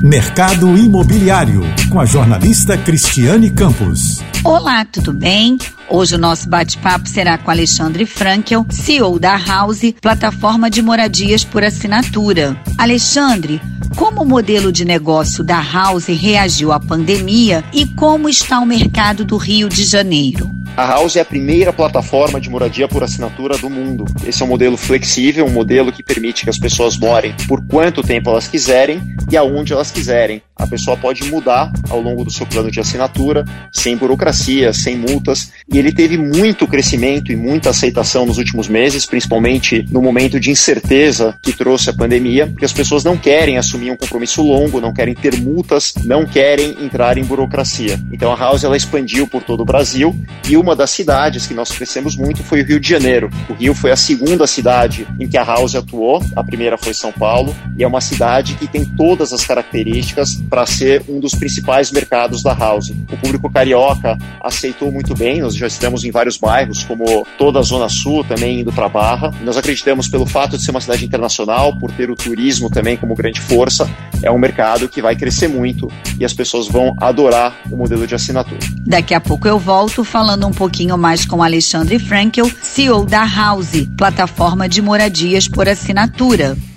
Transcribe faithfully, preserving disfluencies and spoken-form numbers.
Mercado Imobiliário, com a jornalista Cristiane Campos. Olá, tudo bem? Hoje o nosso bate-papo será com Alexandre Frankel, C E O da House, plataforma de moradias por assinatura. Alexandre, como o modelo de negócio da House reagiu à pandemia e como está o mercado do Rio de Janeiro? A House é a primeira plataforma de moradia por assinatura do mundo. Esse é um modelo flexível, um modelo que permite que as pessoas morem por quanto tempo elas quiserem e aonde elas quiserem. A pessoa pode mudar ao longo do seu plano de assinatura, sem burocracia, sem multas. E ele teve muito crescimento e muita aceitação nos últimos meses, principalmente no momento de incerteza que trouxe a pandemia, porque as pessoas não querem assumir um compromisso longo, não querem ter multas, não querem entrar em burocracia. Então a House ela expandiu por todo o Brasil e uma das cidades que nós crescemos muito foi o Rio de Janeiro. O Rio foi a segunda cidade em que a House atuou, a primeira foi São Paulo, e é uma cidade que tem todas as características para ser um dos principais mercados da House. O público carioca aceitou muito bem, nós já estamos em vários bairros, como toda a Zona Sul, também indo para a Barra. Nós acreditamos, pelo fato de ser uma cidade internacional, por ter o turismo também como grande força, é um mercado que vai crescer muito e as pessoas vão adorar o modelo de assinatura. Daqui a pouco eu volto falando um pouquinho mais com Alexandre Frankel, C E O da House, plataforma de moradias por assinatura.